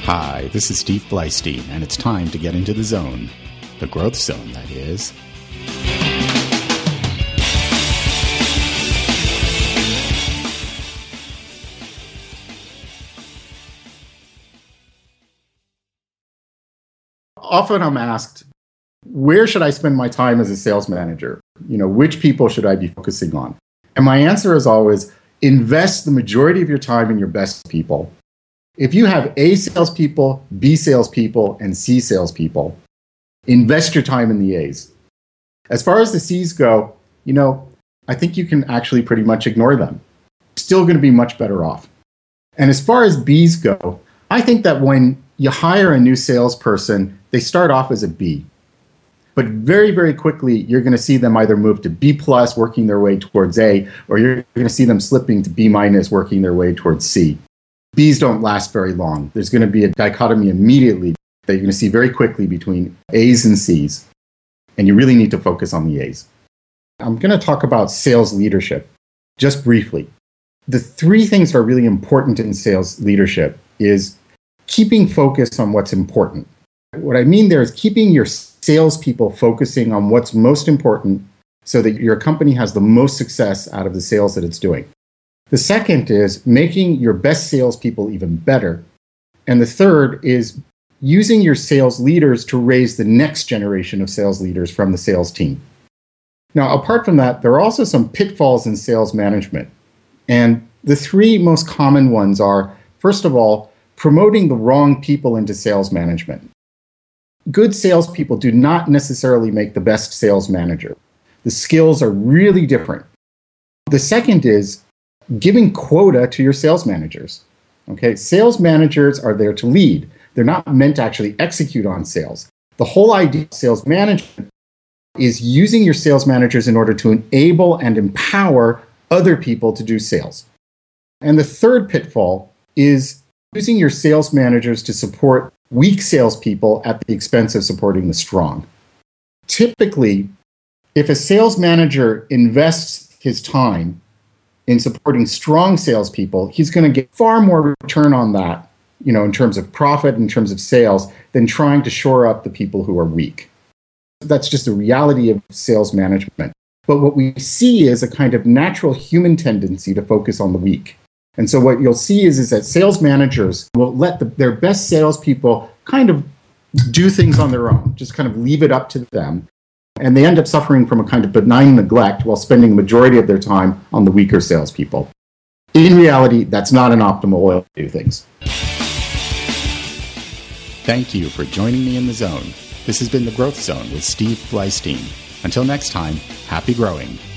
Hi, this is Steve Bleistein, and it's time to get into the zone. The growth zone, that is. Often I'm asked, where should I spend my time as a sales manager? Which people should I be focusing on? And my answer is always, invest the majority of your time in your best people. If you have A salespeople, B salespeople, and C salespeople, invest your time in the A's. As far as the C's go, I think you can actually pretty much ignore them. Still going to be much better off. And as far as B's go, I think that when you hire a new salesperson, they start off as a B. But very, very quickly, you're going to see them either move to B+, working their way towards A, or you're going to see them slipping to B-, working their way towards C. B's don't last very long. There's going to be a dichotomy immediately that you're going to see very quickly between A's and C's. And you really need to focus on the A's. I'm going to talk about sales leadership just briefly. The three things that are really important in sales leadership is keeping focus on what's important. What I mean there is keeping your salespeople focusing on what's most important so that your company has the most success out of the sales that it's doing. The second is making your best salespeople even better. And the third is using your sales leaders to raise the next generation of sales leaders from the sales team. Now, apart from that, there are also some pitfalls in sales management. And the three most common ones are, first of all, promoting the wrong people into sales management. Good salespeople do not necessarily make the best sales manager. The skills are really different. The second is giving quota to your sales managers. Okay, sales managers are there to lead. They're not meant to actually execute on sales. The whole idea of sales management is using your sales managers in order to enable and empower other people to do sales. And the third pitfall is using your sales managers to support weak salespeople at the expense of supporting the strong. Typically, if a sales manager invests his time in supporting strong salespeople, he's going to get far more return on that, in terms of profit, in terms of sales, than trying to shore up the people who are weak. That's just the reality of sales management. But what we see is a kind of natural human tendency to focus on the weak. And so what you'll see is that sales managers will let their best salespeople kind of do things on their own, just kind of leave it up to them. And they end up suffering from a kind of benign neglect while spending the majority of their time on the weaker salespeople. In reality, that's not an optimal way to do things. Thank you for joining me in the zone. This has been The Growth Zone with Steve Bleistein. Until next time, happy growing.